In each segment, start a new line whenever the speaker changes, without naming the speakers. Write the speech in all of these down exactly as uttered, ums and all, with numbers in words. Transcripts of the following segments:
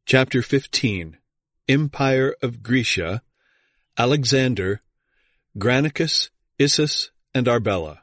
Chapter fifteen. Empire of Grecia, Alexander, Granicus, Issus, and Arbela.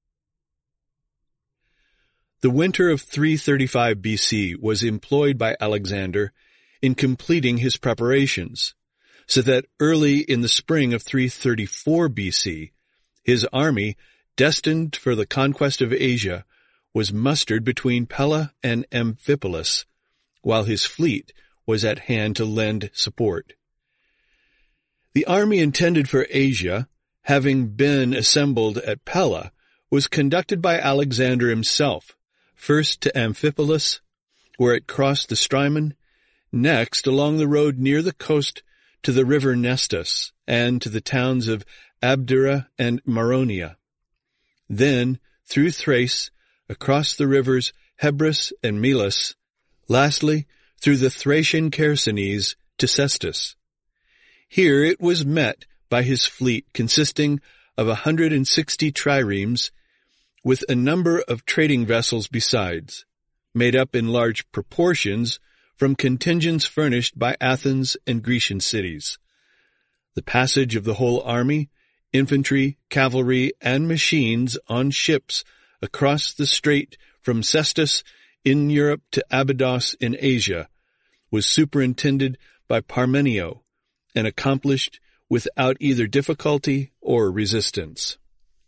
The winter of three thirty-five B C was employed by Alexander in completing his preparations, so that early in the spring of three thirty-four B C, his army, destined for the conquest of Asia, was mustered between Pella and Amphipolis, while his fleet was at hand to lend support. The army intended for Asia, having been assembled at Pella, was conducted by Alexander himself, first to Amphipolis, where it crossed the Strymon, next along the road near the coast to the river Nestus, and to the towns of Abdera and Maronia. Then, through Thrace, across the rivers Hebrus and Melas, lastly, through the Thracian Chersonese to Sestus. Here it was met by his fleet consisting of a hundred and sixty triremes, with a number of trading vessels besides, made up in large proportions from contingents furnished by Athens and Grecian cities. The passage of the whole army, infantry, cavalry, and machines on ships across the strait from Sestus in Europe to Abydos in Asia was superintended by Parmenio and accomplished without either difficulty or resistance.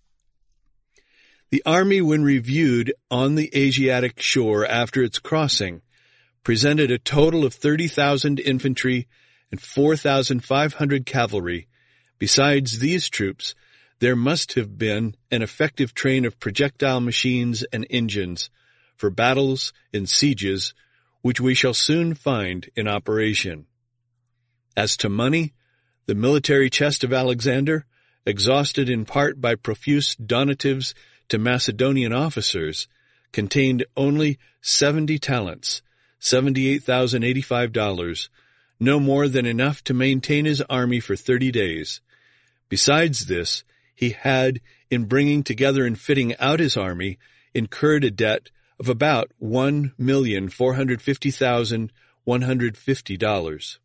The army, when reviewed on the Asiatic shore after its crossing, presented a total of thirty thousand infantry and four thousand five hundred cavalry. Besides these troops, there must have been an effective train of projectile machines and engines for battles and sieges, which we shall soon find in operation. As to money, the military chest of Alexander, exhausted in part by profuse donatives to Macedonian officers, contained only seventy talents, seventy-eight thousand eighty-five dollars, no more than enough to maintain his army for thirty days. Besides this, he had, in bringing together and fitting out his army, incurred a debt of about one million four hundred fifty thousand one hundred fifty dollars.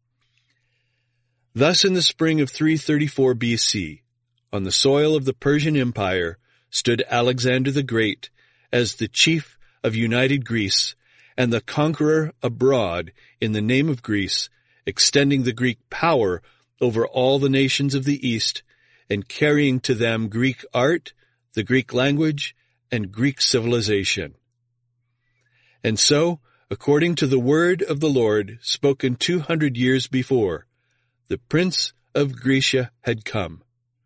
Thus in the spring of three thirty-four B C, on the soil of the Persian Empire, stood Alexander the Great as the chief of united Greece and the conqueror abroad in the name of Greece, extending the Greek power over all the nations of the East and carrying to them Greek art, the Greek language, and Greek civilization. And so, according to the word of the Lord spoken two hundred years before, the Prince of Grecia had come.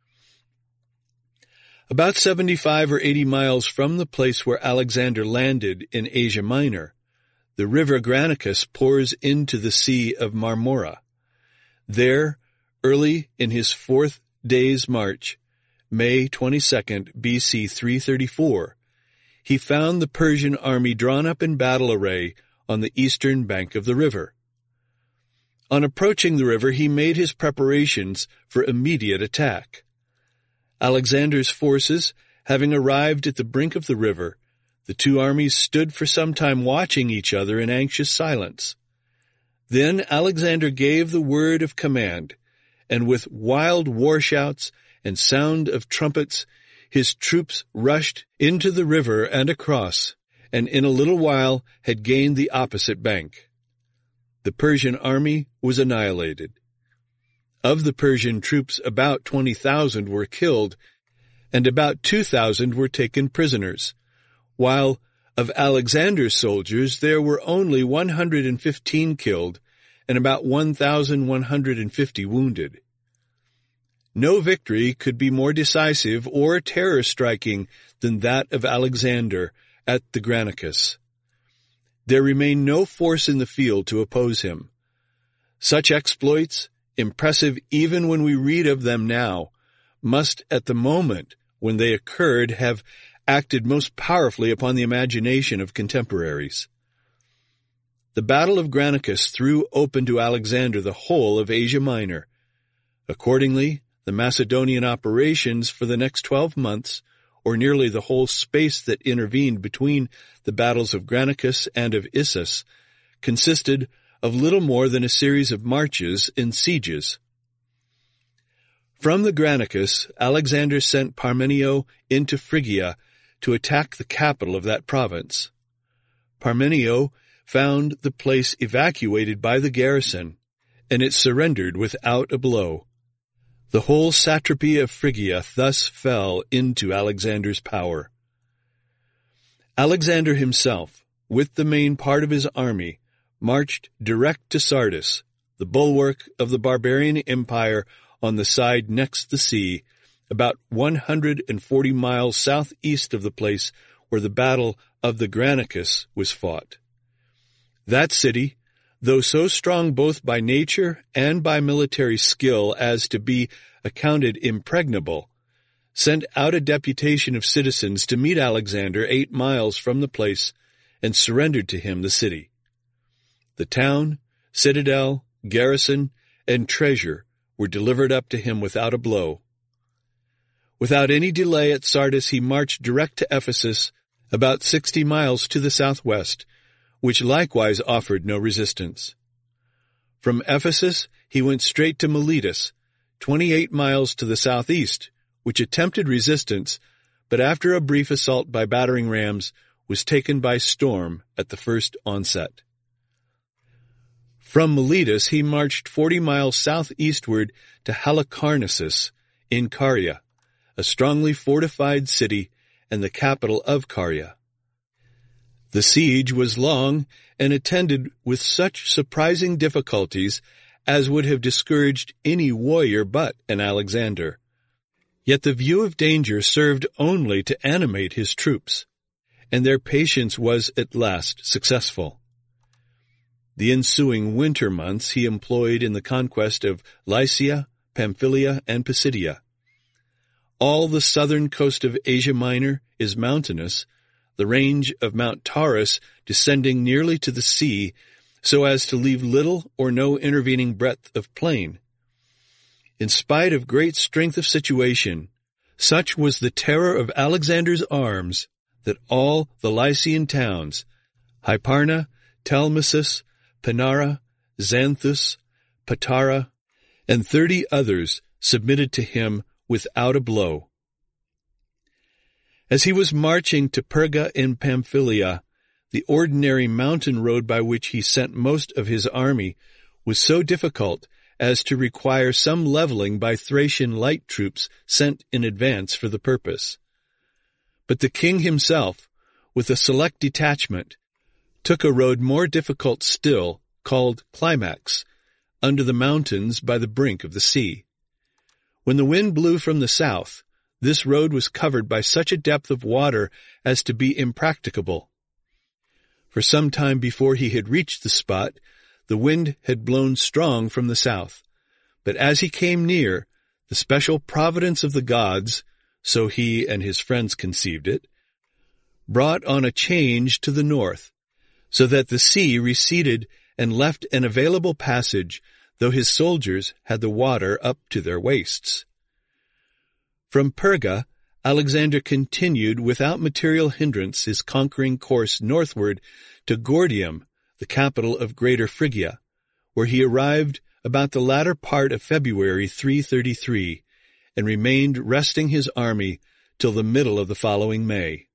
About seventy-five or eighty miles from the place where Alexander landed in Asia Minor, the river Granicus pours into the Sea of Marmora. There, early in his fourth day's march, May twenty-second, B C three thirty-four, he found the Persian army drawn up in battle array on the eastern bank of the river. On approaching the river, he made his preparations for immediate attack. Alexander's forces, having arrived at the brink of the river, the two armies stood for some time watching each other in anxious silence. Then Alexander gave the word of command, and with wild war shouts and sound of trumpets, his troops rushed into the river and across, and in a little while had gained the opposite bank. The Persian army was annihilated. Of the Persian troops, about twenty thousand were killed, and about two thousand were taken prisoners, while of Alexander's soldiers there were only one hundred fifteen killed and about one thousand one hundred fifty wounded. No victory could be more decisive or terror-striking than that of Alexander at the Granicus. There remained no force in the field to oppose him. Such exploits, impressive even when we read of them now, must at the moment when they occurred have acted most powerfully upon the imagination of contemporaries. The Battle of Granicus threw open to Alexander the whole of Asia Minor. Accordingly, the Macedonian operations for the next twelve months, or nearly the whole space that intervened between the battles of Granicus and of Issus, consisted of little more than a series of marches and sieges. From the Granicus, Alexander sent Parmenio into Phrygia to attack the capital of that province. Parmenio found the place evacuated by the garrison, and it surrendered without a blow. The whole satrapy of Phrygia thus fell into Alexander's power. Alexander himself, with the main part of his army, marched direct to Sardis, the bulwark of the barbarian empire on the side next the sea, about one hundred forty miles southeast of the place where the battle of the Granicus was fought. That city, though so strong both by nature and by military skill as to be accounted impregnable, sent out a deputation of citizens to meet Alexander eight miles from the place and surrendered to him the city. The town, citadel, garrison, and treasure were delivered up to him without a blow. Without any delay at Sardis he marched direct to Ephesus, about sixty miles to the southwest, which likewise offered no resistance. From Ephesus he went straight to Miletus, twenty-eight miles to the southeast, which attempted resistance, but after a brief assault by battering rams was taken by storm at the first onset. From Miletus he marched forty miles southeastward to Halicarnassus in Caria, a strongly fortified city and the capital of Caria. The siege was long and attended with such surprising difficulties as would have discouraged any warrior but an Alexander. Yet the view of danger served only to animate his troops, and their patience was at last successful. The ensuing winter months he employed in the conquest of Lycia, Pamphylia, and Pisidia. All the southern coast of Asia Minor is mountainous, the range of Mount Taurus descending nearly to the sea, so as to leave little or no intervening breadth of plain. In spite of great strength of situation, such was the terror of Alexander's arms that all the Lycian towns, Hyparna, Telmasus, Panara, Xanthus, Patara, and thirty others submitted to him without a blow. As he was marching to Perga in Pamphylia, the ordinary mountain road by which he sent most of his army was so difficult as to require some leveling by Thracian light troops sent in advance for the purpose. But the king himself, with a select detachment, took a road more difficult still, called Climax, under the mountains by the brink of the sea. When the wind blew from the south, this road was covered by such a depth of water as to be impracticable. For some time before he had reached the spot, the wind had blown strong from the south, but as he came near, the special providence of the gods, so he and his friends conceived it, brought on a change to the north, so that the sea receded and left an available passage, though his soldiers had the water up to their waists. From Perga, Alexander continued without material hindrance his conquering course northward to Gordium, the capital of Greater Phrygia, where he arrived about the latter part of February three thirty-three, and remained resting his army till the middle of the following May.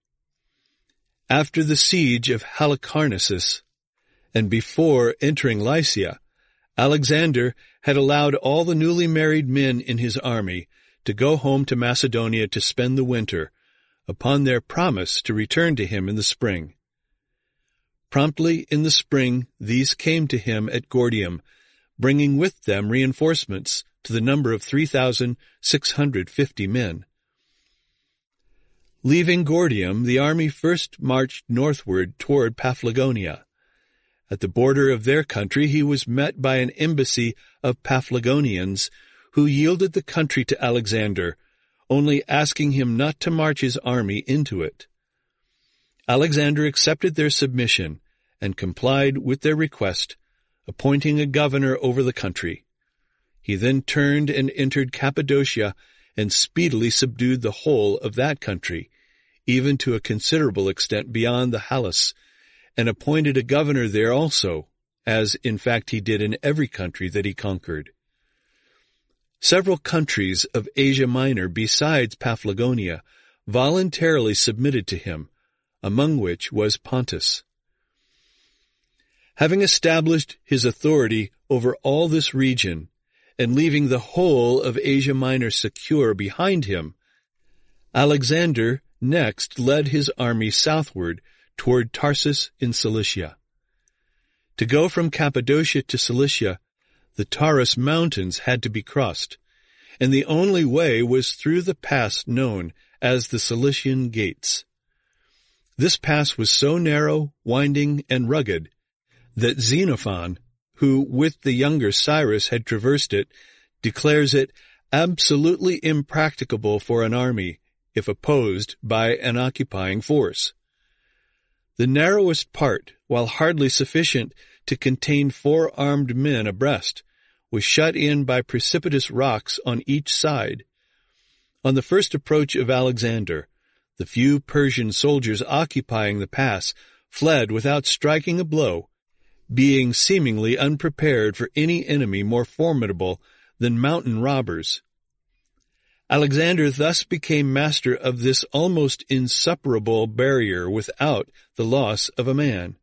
After the siege of Halicarnassus, and before entering Lycia, Alexander had allowed all the newly married men in his army to go home to Macedonia to spend the winter, upon their promise to return to him in the spring. Promptly in the spring these came to him at Gordium, bringing with them reinforcements to the number of three thousand six hundred fifty men. Leaving Gordium, the army first marched northward toward Paphlagonia. At the border of their country he was met by an embassy of Paphlagonians, who yielded the country to Alexander, only asking him not to march his army into it. Alexander accepted their submission and complied with their request, appointing a governor over the country. He then turned and entered Cappadocia and speedily subdued the whole of that country, even to a considerable extent beyond the Halys, and appointed a governor there also, as in fact he did in every country that he conquered. Several countries of Asia Minor besides Paphlagonia voluntarily submitted to him, among which was Pontus. Having established his authority over all this region, and leaving the whole of Asia Minor secure behind him, Alexander next led his army southward toward Tarsus in Cilicia. To go from Cappadocia to Cilicia, the Taurus mountains had to be crossed, and the only way was through the pass known as the Cilician Gates. This pass was so narrow, winding, and rugged that Xenophon, who with the younger Cyrus had traversed it, declares it absolutely impracticable for an army if opposed by an occupying force. The narrowest part, while hardly sufficient to contain four armed men abreast, was shut in by precipitous rocks on each side. On the first approach of Alexander, the few Persian soldiers occupying the pass fled without striking a blow, being seemingly unprepared for any enemy more formidable than mountain robbers. Alexander thus became master of this almost insuperable barrier without the loss of a man.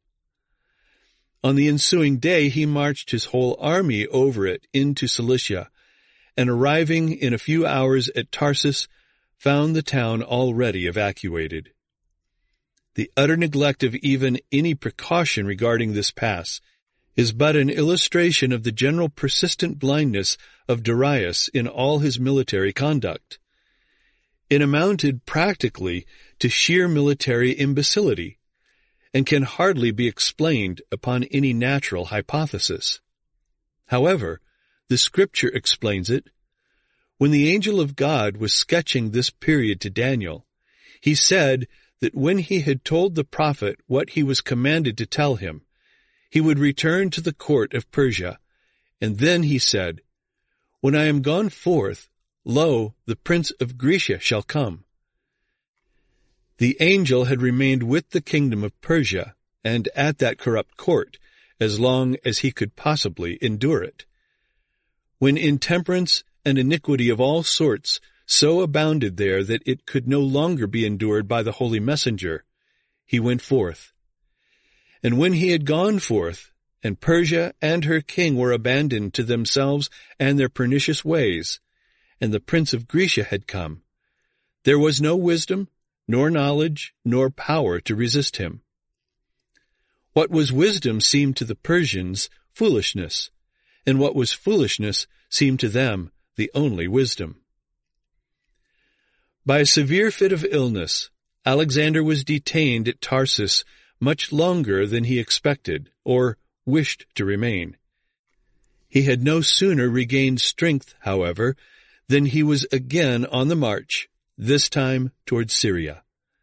On the ensuing day he marched his whole army over it into Cilicia, and arriving in a few hours at Tarsus, found the town already evacuated. The utter neglect of even any precaution regarding this pass is but an illustration of the general persistent blindness of Darius in all his military conduct. It amounted practically to sheer military imbecility, and can hardly be explained upon any natural hypothesis. However, the Scripture explains it. When the angel of God was sketching this period to Daniel, he said that when he had told the prophet what he was commanded to tell him, he would return to the court of Persia, and then he said, "When I am gone forth, lo, the prince of Grecia shall come." The angel had remained with the kingdom of Persia, and at that corrupt court, as long as he could possibly endure it. When intemperance and iniquity of all sorts so abounded there that it could no longer be endured by the holy messenger, he went forth. And when he had gone forth, and Persia and her king were abandoned to themselves and their pernicious ways, and the prince of Grecia had come, there was no wisdom, nor knowledge, nor power to resist him. What was wisdom seemed to the Persians foolishness, and what was foolishness seemed to them the only wisdom. By a severe fit of illness, Alexander was detained at Tarsus much longer than he expected, or wished to remain. He had no sooner regained strength, however, than he was again on the march, this time towards Syria.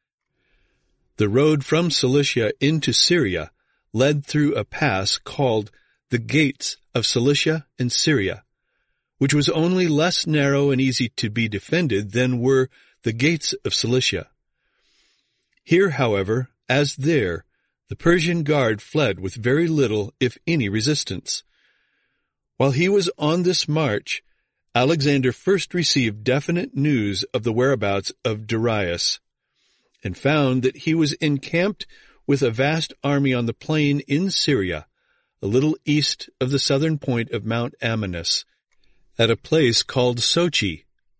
The road from Cilicia into Syria led through a pass called the Gates of Cilicia and Syria, which was only less narrow and easy to be defended than were the gates of Cilicia. Here, however, as there, the Persian guard fled with very little, if any, resistance. While he was on this march, Alexander first received definite news of the whereabouts of Darius, and found that he was encamped with a vast army on the plain in Syria, a little east of the southern point of Mount Amanus, at a place called Sochi.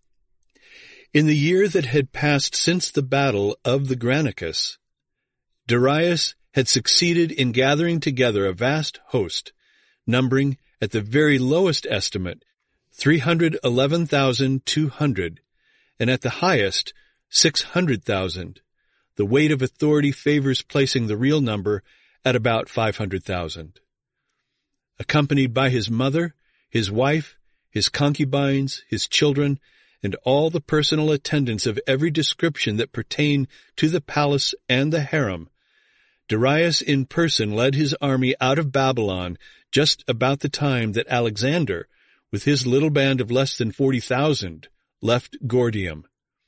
In the year that had passed since the battle of the Granicus, Darius had succeeded in gathering together a vast host, numbering, at the very lowest estimate, three hundred eleven thousand two hundred, and at the highest, six hundred thousand. The weight of authority favors placing the real number at about five hundred thousand. Accompanied by his mother, his wife, his concubines, his children, and all the personal attendants of every description that pertain to the palace and the harem, Darius in person led his army out of Babylon just about the time that Alexander, with his little band of less than forty thousand, left Gordium.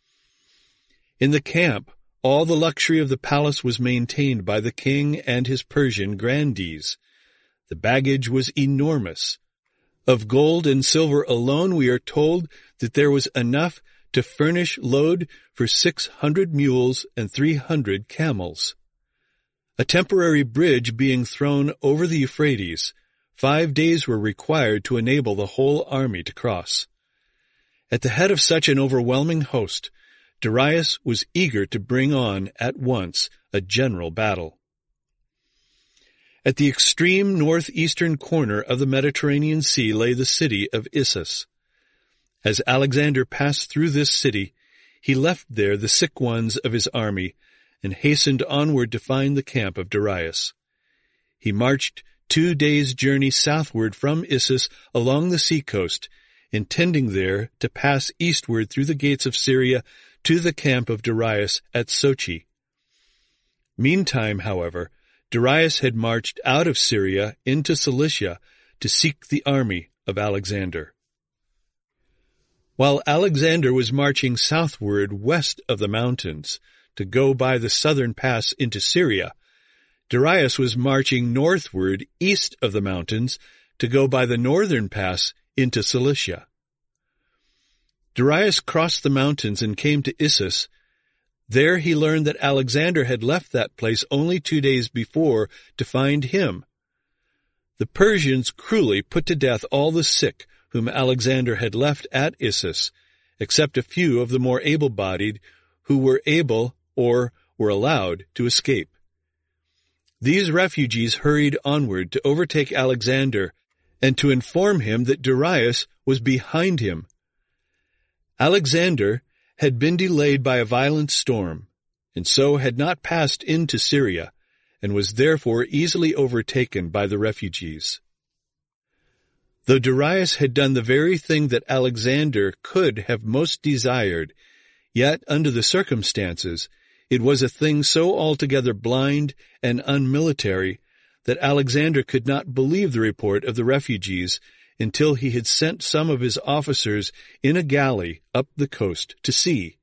In the camp, all the luxury of the palace was maintained by the king and his Persian grandees. The baggage was enormous. Of gold and silver alone we are told that there was enough to furnish load for six hundred mules and three hundred camels. A temporary bridge being thrown over the Euphrates, five days were required to enable the whole army to cross. At the head of such an overwhelming host, Darius was eager to bring on at once a general battle. At the extreme northeastern corner of the Mediterranean Sea lay the city of Issus. As Alexander passed through this city, he left there the sick ones of his army and hastened onward to find the camp of Darius. He marched two days' journey southward from Issus along the seacoast, intending there to pass eastward through the gates of Syria to the camp of Darius at Sochi. Meantime, however, Darius had marched out of Syria into Cilicia to seek the army of Alexander. While Alexander was marching southward west of the mountains to go by the southern pass into Syria, Darius was marching northward east of the mountains to go by the northern pass into Cilicia. Darius crossed the mountains and came to Issus. There he learned that Alexander had left that place only two days before to find him. The Persians cruelly put to death all the sick whom Alexander had left at Issus, except a few of the more able-bodied who were able or were allowed to escape. These refugees hurried onward to overtake Alexander and to inform him that Darius was behind him. Alexander had been delayed by a violent storm, and so had not passed into Syria, and was therefore easily overtaken by the refugees. Though Darius had done the very thing that Alexander could have most desired, yet under the circumstances it was a thing so altogether blind and unmilitary that Alexander could not believe the report of the refugees until he had sent some of his officers in a galley up the coast to see.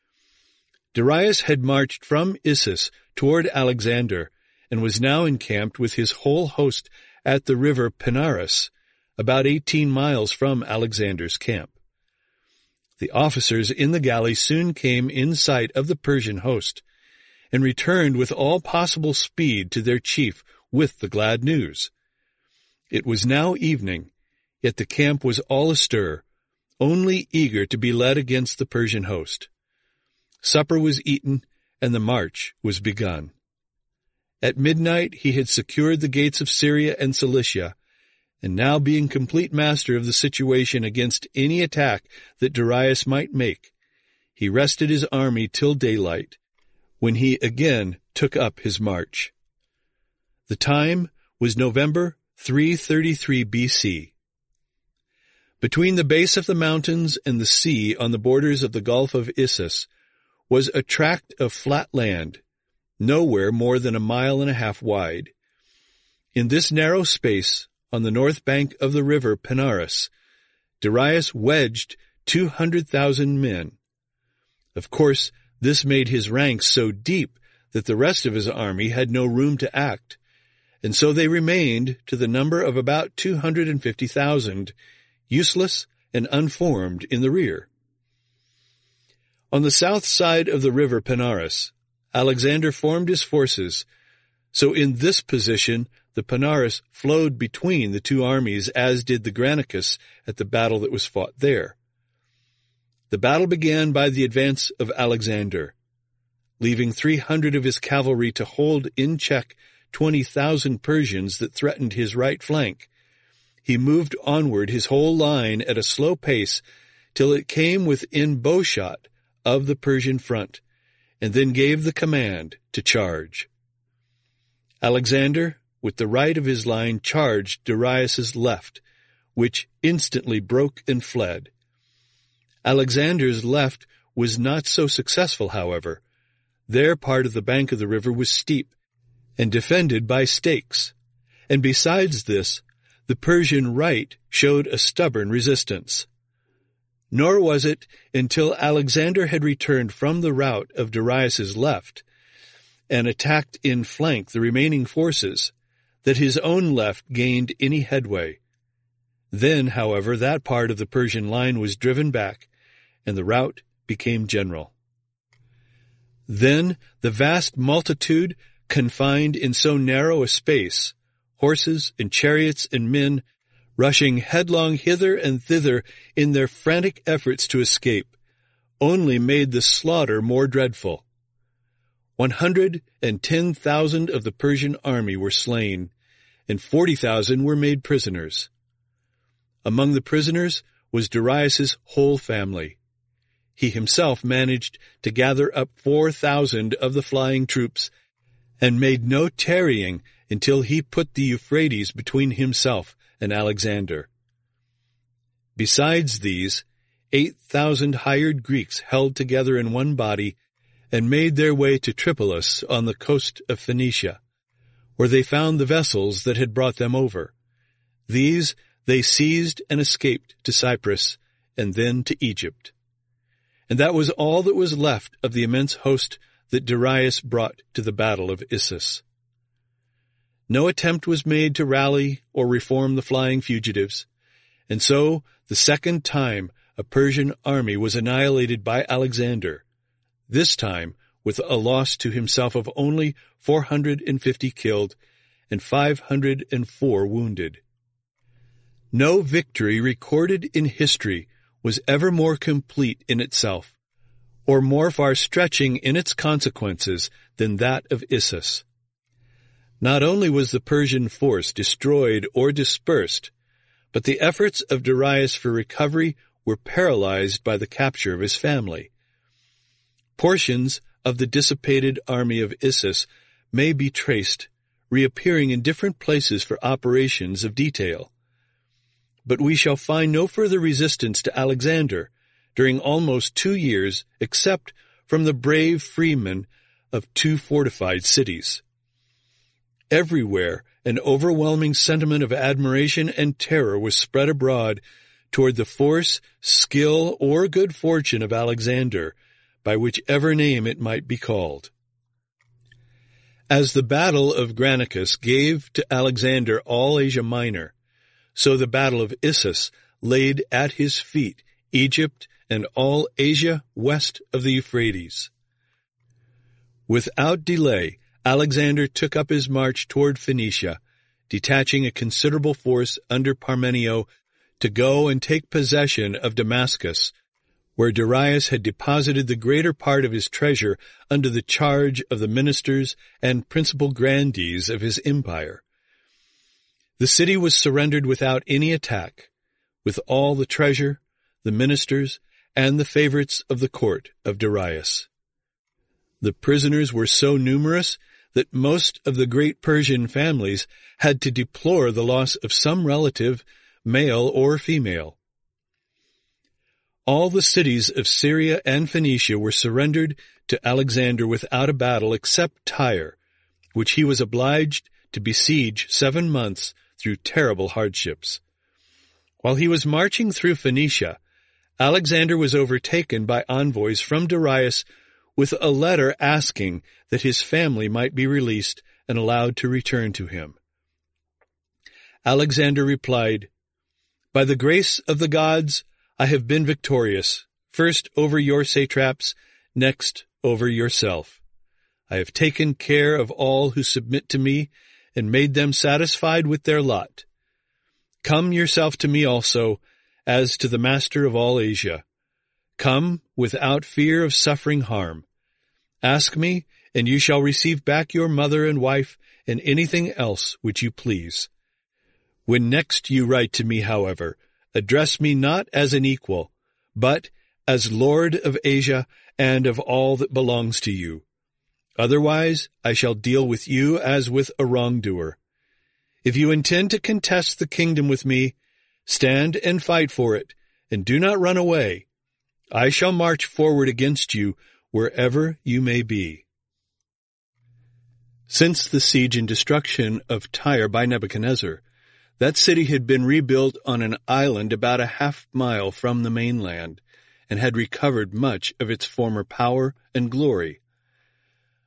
Darius had marched from Issus toward Alexander, and was now encamped with his whole host at the river Panaris, about eighteen miles from Alexander's camp. The officers in the galley soon came in sight of the Persian host, and returned with all possible speed to their chief with the glad news. It was now evening, yet the camp was all astir, only eager to be led against the Persian host. Supper was eaten, and the march was begun. At midnight he had secured the gates of Syria and Cilicia, and now being complete master of the situation against any attack that Darius might make, he rested his army till daylight, when he again took up his march. The time was November three thirty-three B C. Between the base of the mountains and the sea on the borders of the Gulf of Issus was a tract of flat land, nowhere more than a mile and a half wide. In this narrow space, on the north bank of the river Panaris, Darius wedged two hundred thousand men. Of course, this made his ranks so deep that the rest of his army had no room to act, and so they remained to the number of about two hundred fifty thousand, useless and unformed in the rear. On the south side of the river Panaris, Alexander formed his forces, so in this position the Panaris flowed between the two armies, as did the Granicus at the battle that was fought there. The battle began by the advance of Alexander. Leaving three hundred of his cavalry to hold in check twenty thousand Persians that threatened his right flank, he moved onward his whole line at a slow pace till it came within bowshot of the Persian front, and then gave the command to charge. Alexander, with the right of his line, charged Darius's left, which instantly broke and fled. Alexander's left was not so successful, however. Their part of the bank of the river was steep and defended by stakes, and besides this, the Persian right showed a stubborn resistance. Nor was it until Alexander had returned from the rout of Darius's left and attacked in flank the remaining forces that his own left gained any headway. Then, however, that part of the Persian line was driven back, and the rout became general. Then the vast multitude, confined in so narrow a space, horses and chariots and men, rushing headlong hither and thither in their frantic efforts to escape, only made the slaughter more dreadful. One hundred and ten thousand of the Persian army were slain, and forty thousand were made prisoners. Among the prisoners was Darius's whole family. He himself managed to gather up four thousand of the flying troops, and made no tarrying until he put the Euphrates between himself and Alexander. Besides these, eight thousand hired Greeks held together in one body and made their way to Tripolis on the coast of Phoenicia, where they found the vessels that had brought them over. These they seized and escaped to Cyprus and then to Egypt. And that was all that was left of the immense host that Darius brought to the battle of Issus. No attempt was made to rally or reform the flying fugitives, and so the second time a Persian army was annihilated by Alexander, this time with a loss to himself of only four hundred and fifty killed and five hundred and four wounded. No victory recorded in history was ever more complete in itself, or more far-stretching in its consequences than that of Issus. Not only was the Persian force destroyed or dispersed, but the efforts of Darius for recovery were paralyzed by the capture of his family. Portions of the dissipated army of Issus may be traced, reappearing in different places for operations of detail. But we shall find no further resistance to Alexander during almost two years except from the brave freemen of two fortified cities. Everywhere an overwhelming sentiment of admiration and terror was spread abroad toward the force, skill, or good fortune of Alexander, by whichever name it might be called. As the battle of Granicus gave to Alexander all Asia Minor, so the battle of Issus laid at his feet Egypt and all Asia west of the Euphrates. Without delay, Alexander took up his march toward Phoenicia, detaching a considerable force under Parmenio to go and take possession of Damascus, where Darius had deposited the greater part of his treasure under the charge of the ministers and principal grandees of his empire. The city was surrendered without any attack, with all the treasure, the ministers, and the favorites of the court of Darius. The prisoners were so numerous that most of the great Persian families had to deplore the loss of some relative, male or female. All the cities of Syria and Phoenicia were surrendered to Alexander without a battle except Tyre, which he was obliged to besiege seven months through terrible hardships. While he was marching through Phoenicia, Alexander was overtaken by envoys from Darius with a letter asking that his family might be released and allowed to return to him. Alexander replied, "By the grace of the gods, I have been victorious, first over your satraps, next over yourself. I have taken care of all who submit to me and made them satisfied with their lot. Come yourself to me also, as to the master of all Asia. Come without fear of suffering harm. Ask me, and you shall receive back your mother and wife and anything else which you please. When next you write to me, however, address me not as an equal, but as Lord of Asia and of all that belongs to you. Otherwise I shall deal with you as with a wrongdoer. If you intend to contest the kingdom with me, stand and fight for it, and do not run away. I shall march forward against you wherever you may be." Since the siege and destruction of Tyre by Nebuchadnezzar, that city had been rebuilt on an island about a half mile from the mainland, and had recovered much of its former power and glory.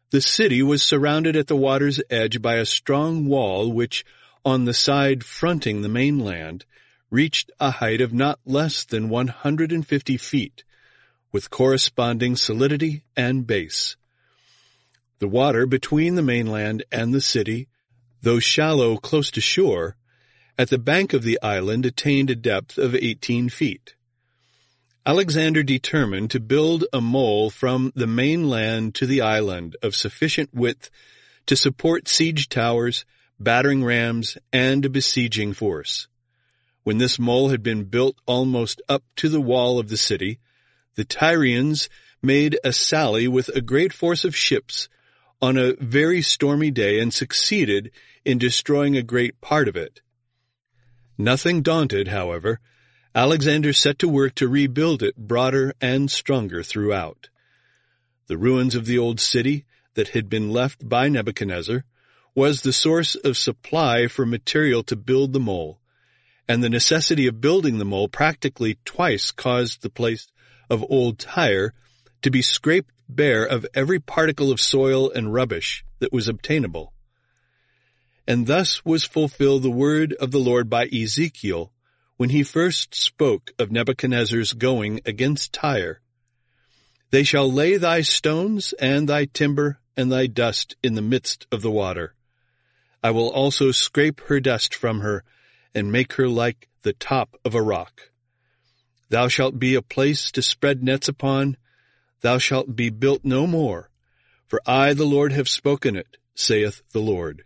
The city was surrounded at the water's edge by a strong wall which, on the side fronting the mainland, reached a height of not less than one hundred fifty feet, with corresponding solidity and base. The water between the mainland and the city, though shallow close to shore, at the bank of the island attained a depth of eighteen feet. Alexander determined to build a mole from the mainland to the island of sufficient width to support siege towers, battering rams, and a besieging force. When this mole had been built almost up to the wall of the city, the Tyrians made a sally with a great force of ships on a very stormy day and succeeded in destroying a great part of it. Nothing daunted, however, Alexander set to work to rebuild it broader and stronger throughout. The ruins of the old city that had been left by Nebuchadnezzar was the source of supply for material to build the mole, and the necessity of building the mole practically twice caused the place of old Tyre to be scraped bare of every particle of soil and rubbish that was obtainable. And thus was fulfilled the word of the Lord by Ezekiel, when he first spoke of Nebuchadnezzar's going against Tyre. They shall lay thy stones and thy timber and thy dust in the midst of the water. I will also scrape her dust from her, and make her like the top of a rock. Thou shalt be a place to spread nets upon, thou shalt be built no more, for I the Lord have spoken it, saith the Lord.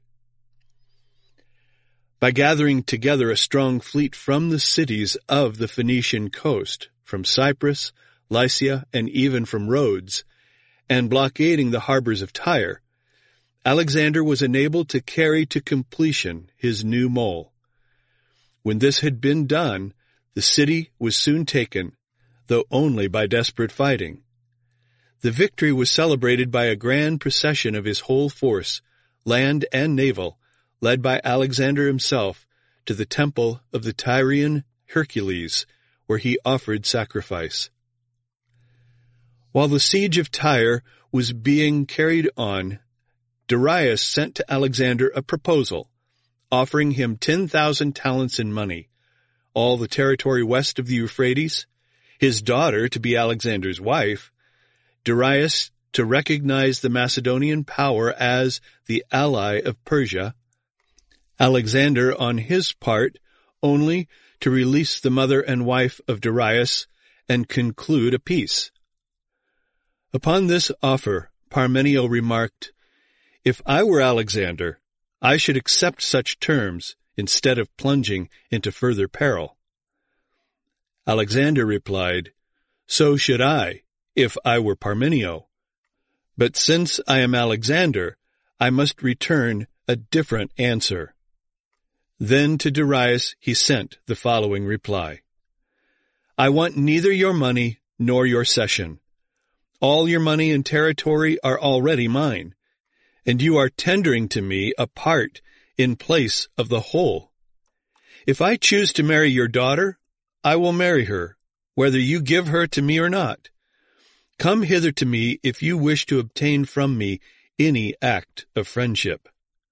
By gathering together a strong fleet from the cities of the Phoenician coast, from Cyprus, Lycia, and even from Rhodes, and blockading the harbors of Tyre, Alexander was enabled to carry to completion his new mole. When this had been done, the city was soon taken, though only by desperate fighting. The victory was celebrated by a grand procession of his whole force, land and naval, led by Alexander himself, to the temple of the Tyrian Hercules, where he offered sacrifice. While the siege of Tyre was being carried on, Darius sent to Alexander a proposal, offering him ten thousand talents in money, all the territory west of the Euphrates, his daughter to be Alexander's wife, Darius to recognize the Macedonian power as the ally of Persia, Alexander, on his part, only to release the mother and wife of Darius and conclude a peace. Upon this offer, Parmenio remarked, "If I were Alexander, I should accept such terms instead of plunging into further peril." Alexander replied, "So should I, if I were Parmenio. But since I am Alexander, I must return a different answer." Then to Darius he sent the following reply: "I want neither your money nor your cession. All your money and territory are already mine, and you are tendering to me a part in place of the whole. If I choose to marry your daughter, I will marry her, whether you give her to me or not. Come hither to me if you wish to obtain from me any act of friendship."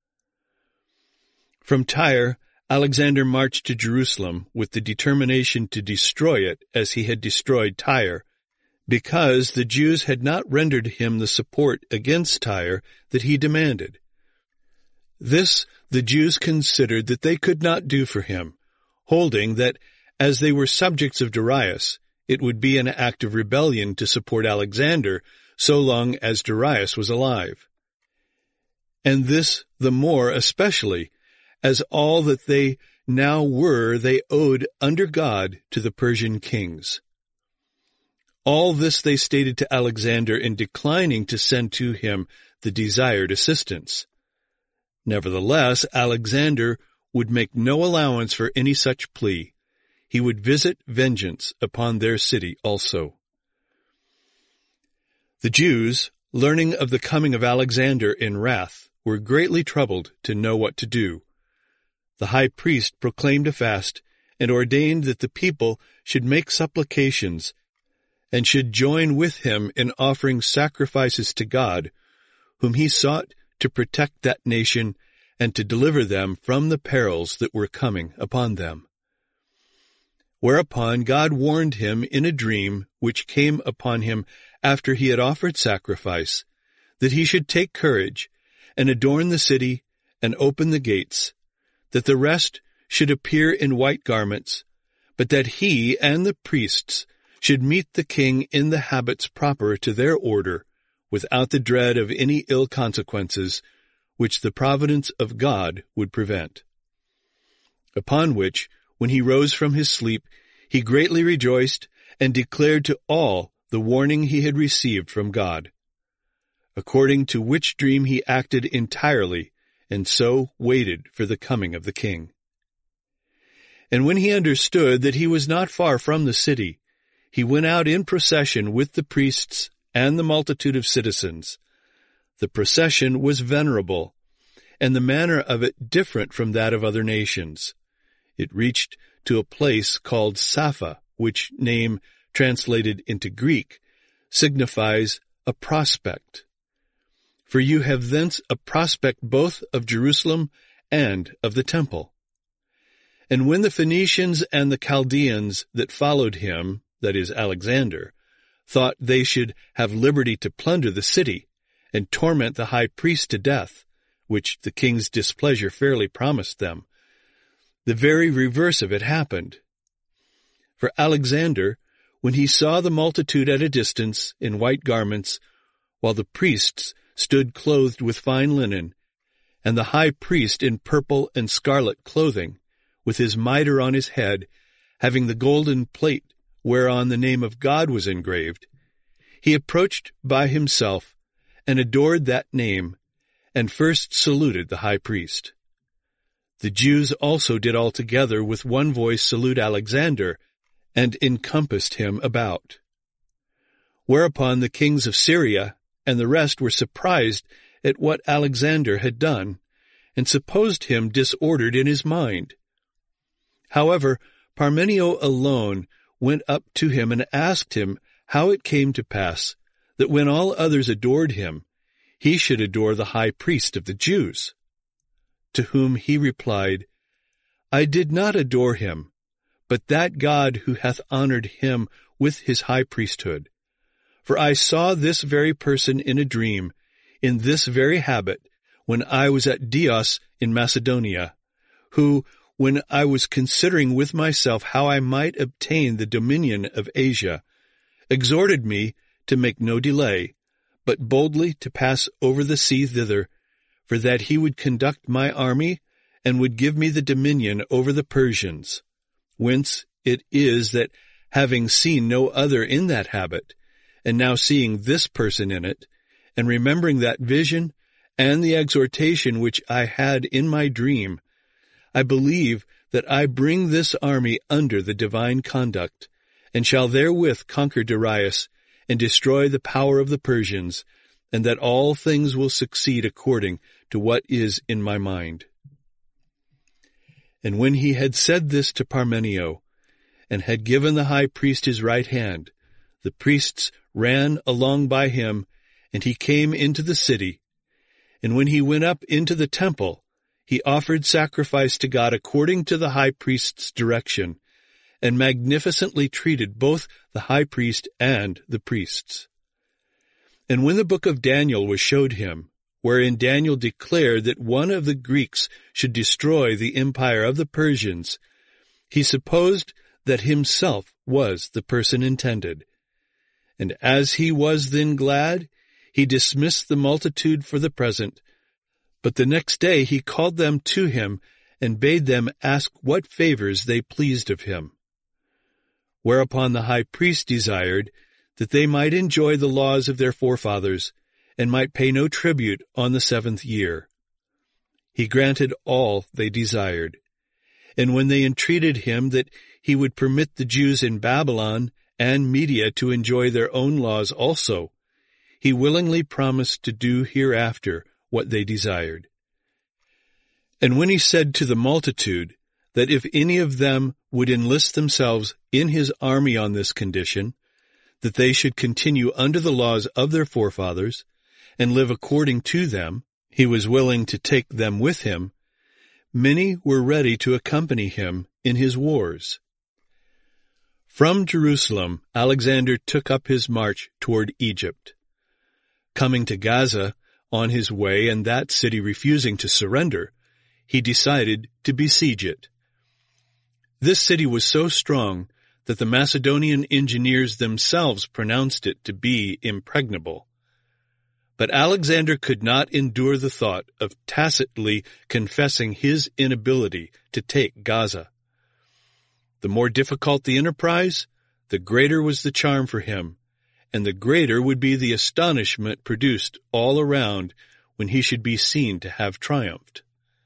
From Tyre, Alexander marched to Jerusalem with the determination to destroy it as he had destroyed Tyre, because the Jews had not rendered him the support against Tyre that he demanded. This the Jews considered that they could not do for him, holding that, as they were subjects of Darius, it would be an act of rebellion to support Alexander so long as Darius was alive. And this the more especially, as all that they now were they owed under God to the Persian kings. All this they stated to Alexander in declining to send to him the desired assistance. Nevertheless, Alexander would make no allowance for any such plea. He would visit vengeance upon their city also. The Jews, learning of the coming of Alexander in wrath, were greatly troubled to know what to do. The high priest proclaimed a fast and ordained that the people should make supplications and should join with him in offering sacrifices to God, whom he sought to protect that nation and to deliver them from the perils that were coming upon them. Whereupon God warned him in a dream which came upon him after he had offered sacrifice, that he should take courage and adorn the city and open the gates, that the rest should appear in white garments, but that he and the priests should meet the king in the habits proper to their order, without the dread of any ill consequences, which the providence of God would prevent. Upon which, when he rose from his sleep, he greatly rejoiced and declared to all the warning he had received from God. According to which dream he acted entirely, and so waited for the coming of the king. And when he understood that he was not far from the city, he went out in procession with the priests and the multitude of citizens. The procession was venerable, and the manner of it different from that of other nations. It reached to a place called Sapha, which name, translated into Greek, signifies a prospect. For you have thence a prospect both of Jerusalem and of the temple. And when the Phoenicians and the Chaldeans that followed him, that is Alexander, thought they should have liberty to plunder the city and torment the high priest to death, which the king's displeasure fairly promised them, the very reverse of it happened. For Alexander, when he saw the multitude at a distance in white garments, while the priests stood clothed with fine linen, and the high priest in purple and scarlet clothing, with his mitre on his head, having the golden plate whereon the name of God was engraved, he approached by himself and adored that name, and first saluted the high priest. The Jews also did altogether with one voice salute Alexander, and encompassed him about. Whereupon the kings of Syria and the rest were surprised at what Alexander had done, and supposed him disordered in his mind. However, Parmenio alone went up to him and asked him how it came to pass that when all others adored him, he should adore the high priest of the Jews. To whom he replied, I did not adore him, but that God who hath honored him with his high priesthood. For I saw this very person in a dream, in this very habit, when I was at Dios in Macedonia, who, when I was considering with myself how I might obtain the dominion of Asia, exhorted me to make no delay, but boldly to pass over the sea thither, for that he would conduct my army, and would give me the dominion over the Persians. Whence it is that, having seen no other in that habit, and now seeing this person in it, and remembering that vision and the exhortation which I had in my dream, I believe that I bring this army under the divine conduct, and shall therewith conquer Darius, and destroy the power of the Persians, and that all things will succeed according to what is in my mind. And when he had said this to Parmenio, and had given the high priest his right hand, the priests ran along by him, and he came into the city. And when he went up into the temple, he offered sacrifice to God according to the high priest's direction, and magnificently treated both the high priest and the priests. And when the book of Daniel was showed him, wherein Daniel declared that one of the Greeks should destroy the empire of the Persians, he supposed that himself was the person intended. And as he was then glad, he dismissed the multitude for the present. But the next day he called them to him, and bade them ask what favors they pleased of him. Whereupon the high priest desired that they might enjoy the laws of their forefathers, and might pay no tribute on the seventh year. He granted all they desired. And when they entreated him that he would permit the Jews in Babylon and Media to enjoy their own laws also, he willingly promised to do hereafter what they desired. And when he said to the multitude that if any of them would enlist themselves in his army on this condition, that they should continue under the laws of their forefathers, and live according to them, he was willing to take them with him, many were ready to accompany him in his wars. From Jerusalem, Alexander took up his march toward Egypt. Coming to Gaza on his way and that city refusing to surrender, he decided to besiege it. This city was so strong that the Macedonian engineers themselves pronounced it to be impregnable. But Alexander could not endure the thought of tacitly confessing his inability to take Gaza. The more difficult the enterprise, the greater was the charm for him, and the greater would be the astonishment produced all around when he should be seen to have triumphed.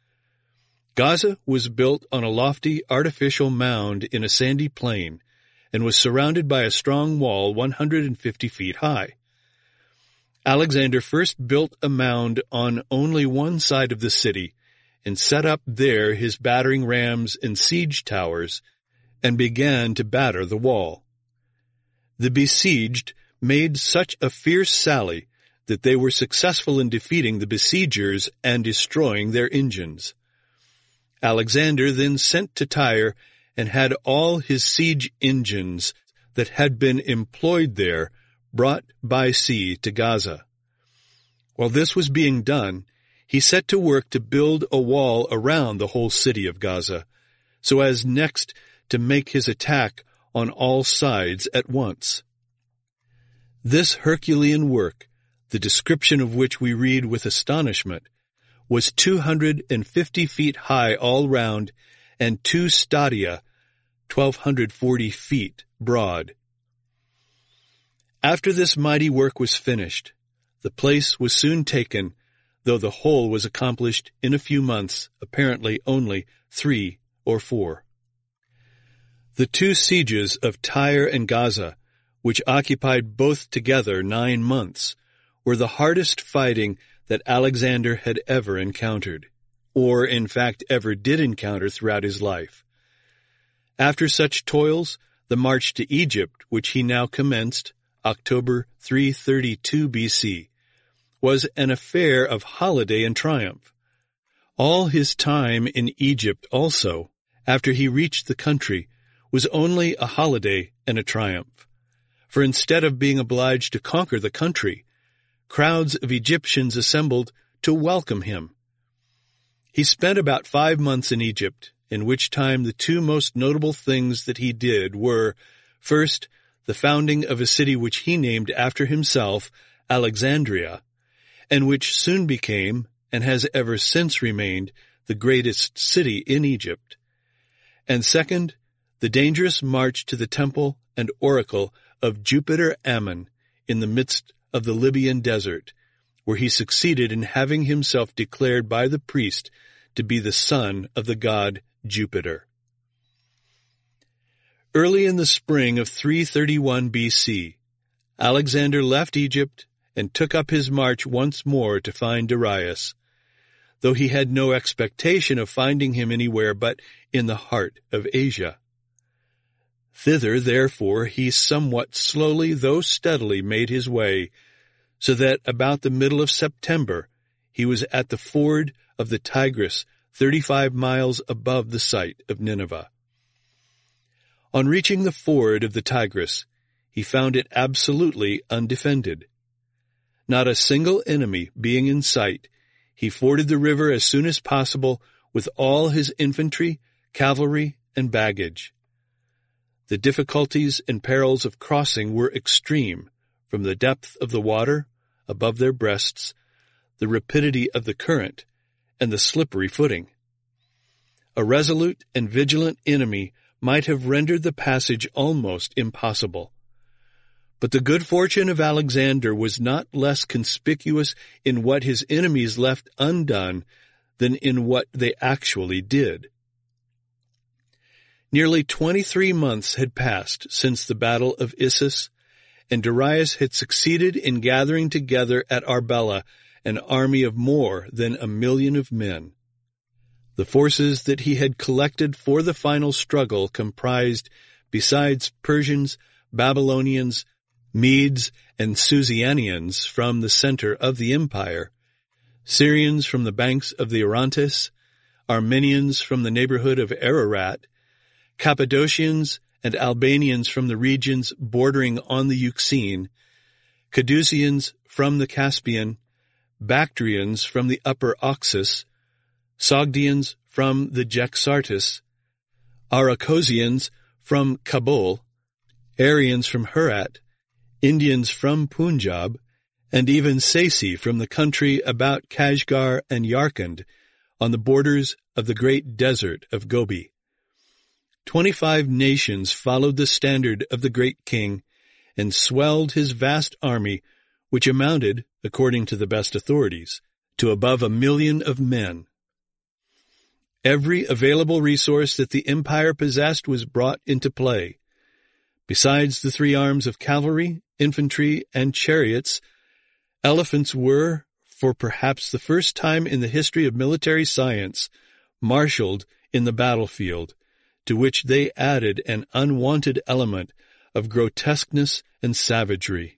Gaza was built on a lofty artificial mound in a sandy plain, and was surrounded by a strong wall one hundred fifty feet high. Alexander first built a mound on only one side of the city, and set up there his battering rams and siege towers, and began to batter the wall. The besieged made such a fierce sally that they were successful in defeating the besiegers and destroying their engines. Alexander then sent to Tyre and had all his siege engines that had been employed there brought by sea to Gaza. While this was being done, he set to work to build a wall around the whole city of Gaza, so as next to make his attack on all sides at once. This Herculean work, the description of which we read with astonishment, was two hundred fifty feet high all round and two stadia, twelve forty feet broad. After this mighty work was finished, the place was soon taken, though the whole was accomplished in a few months, apparently only three or four. The two sieges of Tyre and Gaza, which occupied both together nine months, were the hardest fighting that Alexander had ever encountered, or in fact ever did encounter throughout his life. After such toils, the march to Egypt, which he now commenced, October three thirty-two B C, was an affair of holiday and triumph. All his time in Egypt also, after he reached the country, was only a holiday and a triumph. For instead of being obliged to conquer the country, crowds of Egyptians assembled to welcome him. He spent about five months in Egypt, in which time the two most notable things that he did were, first, the founding of a city which he named after himself, Alexandria, and which soon became, and has ever since remained, the greatest city in Egypt. And second, the dangerous march to the temple and oracle of Jupiter Ammon in the midst of the Libyan desert, where he succeeded in having himself declared by the priest to be the son of the god Jupiter. Early in the spring of three thirty-one B C, Alexander left Egypt and took up his march once more to find Darius, though he had no expectation of finding him anywhere but in the heart of Asia. Thither, therefore, he somewhat slowly, though steadily, made his way, so that about the middle of September he was at the ford of the Tigris, thirty-five miles above the site of Nineveh. On reaching the ford of the Tigris, he found it absolutely undefended. Not a single enemy being in sight, he forded the river as soon as possible with all his infantry, cavalry, and baggage. The difficulties and perils of crossing were extreme, from the depth of the water, above their breasts, the rapidity of the current, and the slippery footing. A resolute and vigilant enemy might have rendered the passage almost impossible. But the good fortune of Alexander was not less conspicuous in what his enemies left undone than in what they actually did. Nearly twenty-three months had passed since the Battle of Issus, and Darius had succeeded in gathering together at Arbela an army of more than a million of men. The forces that he had collected for the final struggle comprised, besides Persians, Babylonians, Medes and Susianians from the center of the empire, Syrians from the banks of the Orontes, Armenians from the neighborhood of Ararat, Cappadocians and Albanians from the regions bordering on the Euxine, Cadusians from the Caspian, Bactrians from the upper Oxus, Sogdians from the Jaxartes, Arachosians from Kabul, Aryans from Herat, Indians from Punjab, and even Sasi from the country about Kashgar and Yarkand, on the borders of the great desert of Gobi. Twenty-five nations followed the standard of the great king and swelled his vast army, which amounted, according to the best authorities, to above a million of men. Every available resource that the empire possessed was brought into play. Besides the three arms of cavalry, infantry, and chariots, elephants were, for perhaps the first time in the history of military science, marshaled in the battlefield, to which they added an unwanted element of grotesqueness and savagery.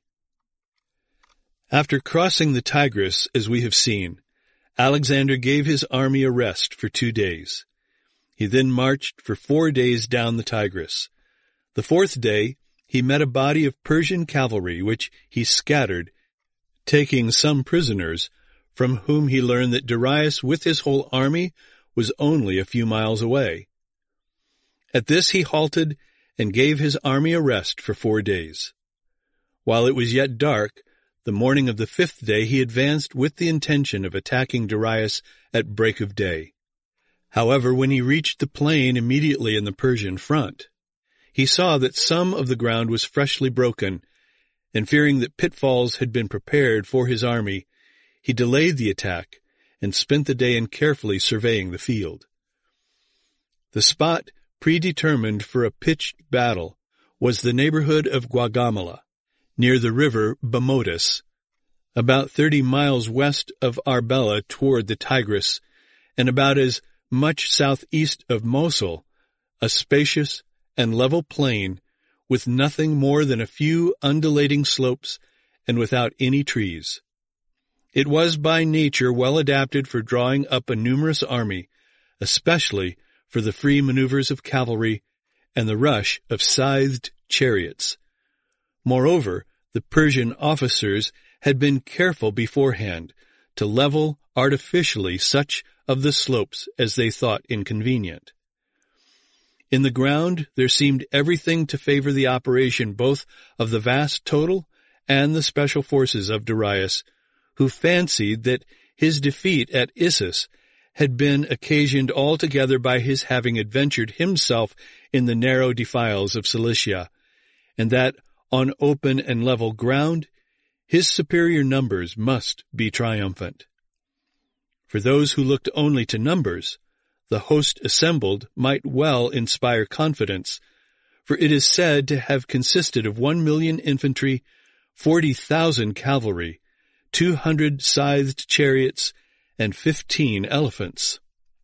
After crossing the Tigris, as we have seen, Alexander gave his army a rest for two days. He then marched for four days down the Tigris. The fourth day, he met a body of Persian cavalry, which he scattered, taking some prisoners, from whom he learned that Darius with his whole army was only a few miles away. At this he halted and gave his army a rest for four days. While it was yet dark, the morning of the fifth day he advanced with the intention of attacking Darius at break of day. However, when he reached the plain immediately in the Persian front, he saw that some of the ground was freshly broken, and fearing that pitfalls had been prepared for his army, he delayed the attack and spent the day in carefully surveying the field. The spot predetermined for a pitched battle was the neighborhood of Gaugamela, near the river Bamotus, about thirty miles west of Arbela toward the Tigris, and about as much southeast of Mosul, a spacious and level plain with nothing more than a few undulating slopes and without any trees. It was by nature well adapted for drawing up a numerous army, especially for the free maneuvers of cavalry and the rush of scythed chariots. Moreover, the Persian officers had been careful beforehand to level artificially such of the slopes as they thought inconvenient. In the ground there seemed everything to favor the operation both of the vast total and the special forces of Darius, who fancied that his defeat at Issus had been occasioned altogether by his having adventured himself in the narrow defiles of Cilicia, and that on open and level ground his superior numbers must be triumphant. For those who looked only to numbers, the host assembled might well inspire confidence, for it is said to have consisted of one million infantry, forty thousand cavalry, two hundred scythed chariots, and fifteen elephants.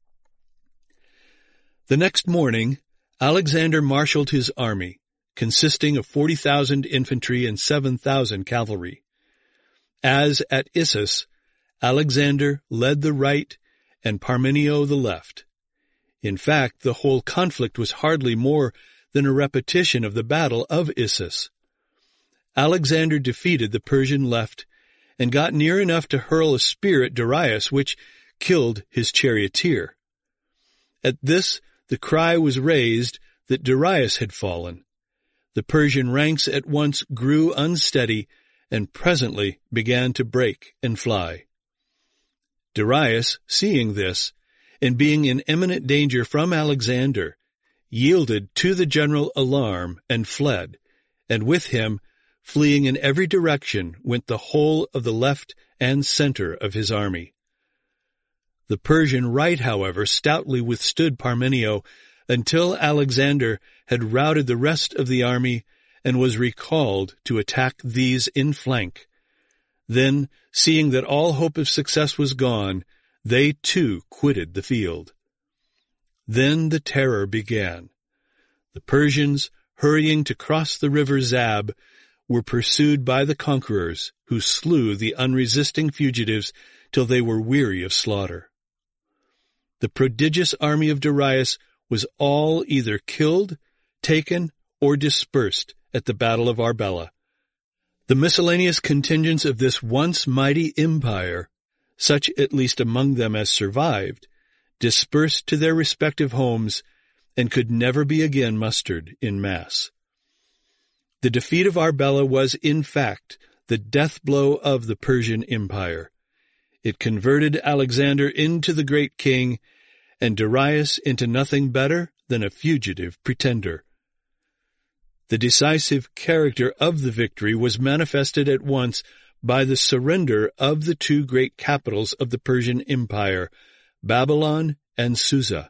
The next morning, Alexander marshaled his army, consisting of forty thousand infantry and seven thousand cavalry. As at Issus, Alexander led the right and Parmenio the left. In fact, the whole conflict was hardly more than a repetition of the battle of Issus. Alexander defeated the Persian left and got near enough to hurl a spear at Darius, which killed his charioteer. At this, the cry was raised that Darius had fallen. The Persian ranks at once grew unsteady and presently began to break and fly. Darius, seeing this, and being in imminent danger from Alexander, yielded to the general alarm and fled, and with him, fleeing in every direction, went the whole of the left and center of his army. The Persian right, however, stoutly withstood Parmenio until Alexander had routed the rest of the army and was recalled to attack these in flank. Then, seeing that all hope of success was gone, they too quitted the field. Then the terror began. The Persians, hurrying to cross the river Zab, were pursued by the conquerors, who slew the unresisting fugitives till they were weary of slaughter. The prodigious army of Darius was all either killed, taken, or dispersed at the battle of Arbela. The miscellaneous contingents of this once mighty empire, such at least among them as survived, dispersed to their respective homes and could never be again mustered in mass. The defeat of Arbela was, in fact, the death blow of the Persian Empire. It converted Alexander into the great king, and Darius into nothing better than a fugitive pretender. The decisive character of the victory was manifested at once by the surrender of the two great capitals of the Persian Empire, Babylon and Susa.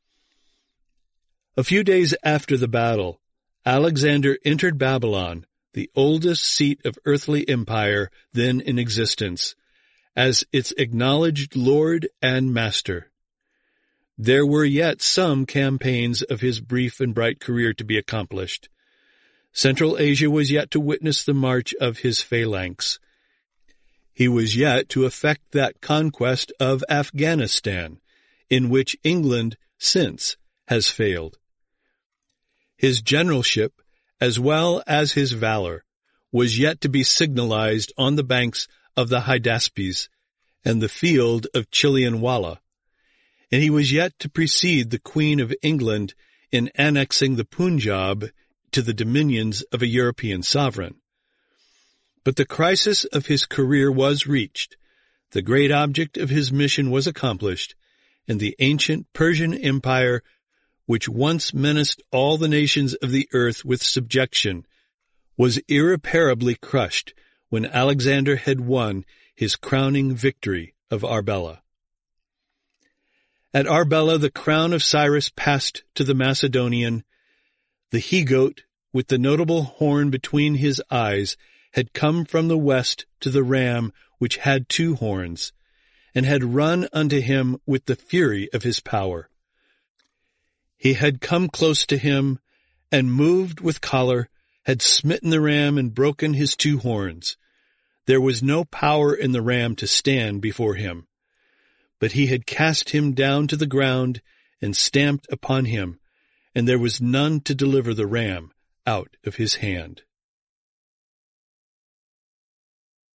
A few days after the battle, Alexander entered Babylon, the oldest seat of earthly empire then in existence, as its acknowledged lord and master. There were yet some campaigns of his brief and bright career to be accomplished. Central Asia was yet to witness the march of his phalanx. He was yet to effect that conquest of Afghanistan, in which England since has failed. His generalship, as well as his valor, was yet to be signalized on the banks of the Hydaspes and the field of Chillianwalla, and he was yet to precede the Queen of England in annexing the Punjab to the dominions of a European sovereign. But the crisis of his career was reached, the great object of his mission was accomplished, and the ancient Persian Empire, which once menaced all the nations of the earth with subjection, was irreparably crushed when Alexander had won his crowning victory of Arbela. At Arbela the crown of Cyrus passed to the Macedonian. The he-goat, with the notable horn between his eyes, had come from the west to the ram which had two horns, and had run unto him with the fury of his power. He had come close to him, and moved with choler, had smitten the ram and broken his two horns. There was no power in the ram to stand before him. But he had cast him down to the ground and stamped upon him, and there was none to deliver the ram out of his hand.